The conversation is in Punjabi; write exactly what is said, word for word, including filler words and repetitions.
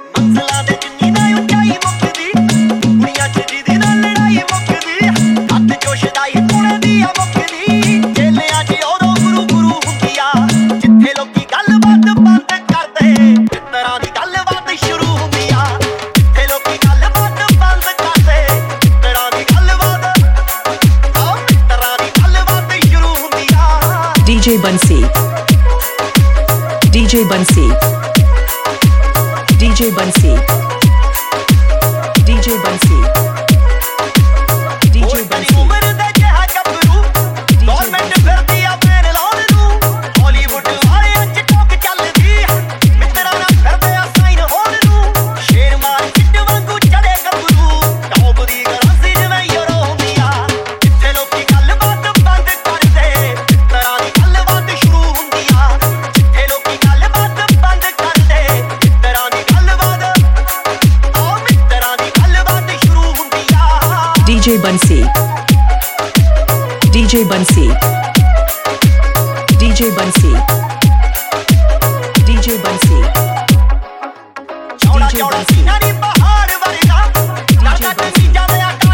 ਮੰਜ਼ਲਾਂ ਦੇ ਜਿੰਨੀ ਨਾ ਉਚਾਈ ਮੁੱਕਦੀ ਕੁੜੀਆਂ ਚ ਜਿਹਦੇ ਨਾਲ ਲੜਾਈ ਮੁੱਕਦੀ ਹੱਥ ਜੋਸ਼ਦਾਈ ਪੁਣੇ ਦੀ ਆ ਮੁੱਕਦੀ ਚੇਲਿਆਂ ਚ ਉਦੋਂ ਗੁਰੂ ਗੁਰੂ ਹੁੰਦੀ ਆ ਜਿੱਥੇ ਲੋਕੀ ਗੱਲਬਾਤ ਬੰਦ ਕਰਦੇ ਮਿੱਤਰਾਂ ਦੀ ਗੱਲਬਾਤ ਸ਼ੁਰੂ ਹੁੰਦੀ ਆ ਜਿੱਥੇ ਲੋਕੀ ਗੱਲਬਾਤ ਬੰਦ ਕਰਦੇ ਮਿੱਤਰਾਂ ਦੀ ਗੱਲਬਾਤ ਆ ਮਿੱਤਰਾਂ ਦੀ ਗੱਲਬਾਤ ਸ਼ੁਰੂ ਹੁੰਦੀ ਆ D J Bansi D J Bansi D J Bansi D J Bansi D J Bansi ਉਮਰ ਦਾ ਜਿਹਾ ਗੱਭਰੂ ਗੌਰਮੈਂਟ ਫਿਰਦੀ ਆ ਪੈਨ ਲਾਉਣ ਨੂੰ ਹਾਲੀਵੁੱਡ ਵਾਲਿਆਂ ਚ ਟੋਕ ਚੱਲਦੀ ਮਿੱਤਰਾਂ ਨਾਲ ਫਿਰਦੇ ਆ ਸਾਈਨ ਹੋਣ ਨੂੰ ਸ਼ੇਰ ਮਾਰ ਚਿੱਟ ਵਾਂਗੂ ਚੜੇ ਗੱਭਰੂ ਟੌਪ ਦੀ ਗਰਾਸੀ ਜਿਵੇਂ ਯੂਰੋ ਹੁੰਦੀ ਆ ਜਿੱਥੇ ਲੋਕੀ ਗੱਲਬਾਤ ਬੰਦ ਕਰਦੇ ਮਿੱਤਰਾਂ ਦੀ ਗੱਲਬਾਤ ਸ਼ੁਰੂ ਹੁੰਦੀ ਆ ਜਿੱਥੇ ਲੋਕੀ ਗੱਲਬਾਤ ਬੰਦ ਕਰਦੇ ਮਿੱਤਰਾਂ ਦੀ ਗੱਲਬਾਤ ਆ ਮਿੱਤਰਾਂ ਦੀ ਗੱਲਬਾਤ ਸ਼ੁਰੂ ਹੁੰਦੀ ਆ D J Bansi D J Bansi D J Bansi D J Bansi ਚੌੜਾ ਚੌੜਾ ਸੀਨਾ ਨੀ ਪਹਾੜ ਵਰਗਾ ਲਾਗਾ ਚੰਗੀ ਜਾਂਦੇ ਆ